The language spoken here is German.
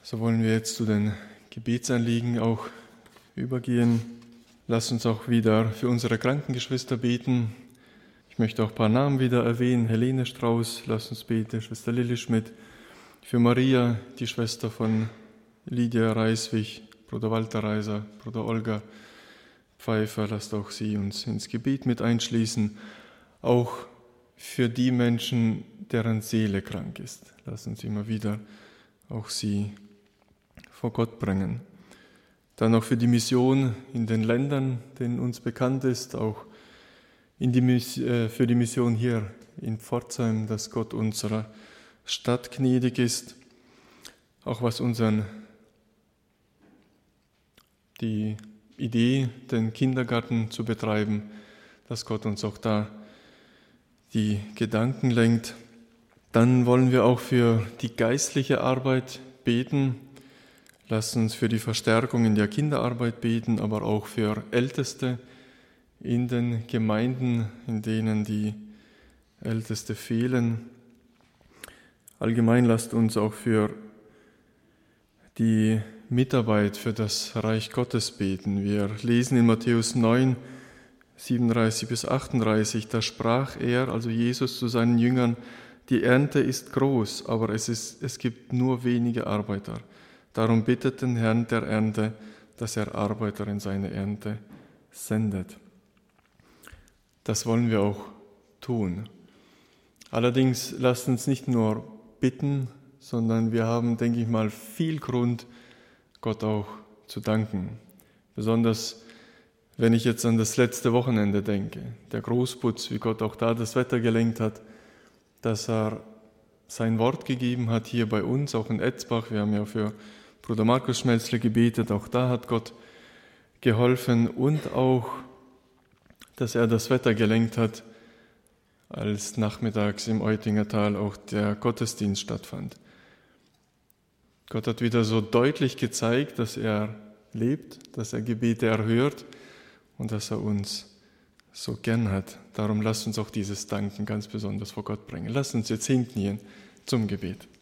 So wollen wir jetzt zu den Gebetsanliegen auch übergehen. Lass uns auch wieder für unsere Krankengeschwister beten. Ich möchte auch ein paar Namen wieder erwähnen. Helene Strauß, lass uns beten. Schwester Lilly Schmidt. Für Maria, die Schwester von Lydia Reiswig, Bruder Walter Reiser, Bruder Olga Pfeiffer, lasst auch sie uns ins Gebet mit einschließen. Auch für die Menschen, deren Seele krank ist. Lass uns immer wieder auch sie vor Gott bringen. Dann auch für die Mission in den Ländern, denen uns bekannt ist, auch für die Mission hier in Pforzheim, dass Gott unserer Stadt gnädig ist. Auch was die Idee, den Kindergarten zu betreiben, dass Gott uns auch da die Gedanken lenkt. Dann wollen wir auch für die geistliche Arbeit beten. Lasst uns für die Verstärkung in der Kinderarbeit beten, aber auch für Älteste in den Gemeinden, in denen die Älteste fehlen. Allgemein lasst uns auch für die Mitarbeit für das Reich Gottes beten. Wir lesen in Matthäus 9, 37 bis 38, da sprach er, also Jesus, zu seinen Jüngern: Die Ernte ist groß, aber es gibt nur wenige Arbeiter. Darum bittet den Herrn der Ernte, dass er Arbeiter in seine Ernte sendet. Das wollen wir auch tun. Allerdings lasst uns nicht nur bitten, sondern wir haben, denke ich mal, viel Grund, Gott auch zu danken. Besonders wenn ich jetzt an das letzte Wochenende denke, der Großputz, wie Gott auch da das Wetter gelenkt hat, dass er sein Wort gegeben hat hier bei uns, auch in Etzbach. Wir haben ja für Bruder Markus Schmelzle gebetet, auch da hat Gott geholfen und auch, dass er das Wetter gelenkt hat, als nachmittags im Eutinger Tal auch der Gottesdienst stattfand. Gott hat wieder so deutlich gezeigt, dass er lebt, dass er Gebete erhört und dass er uns so gern hat. Darum lasst uns auch dieses Danken ganz besonders vor Gott bringen. Lasst uns jetzt hinknien zum Gebet.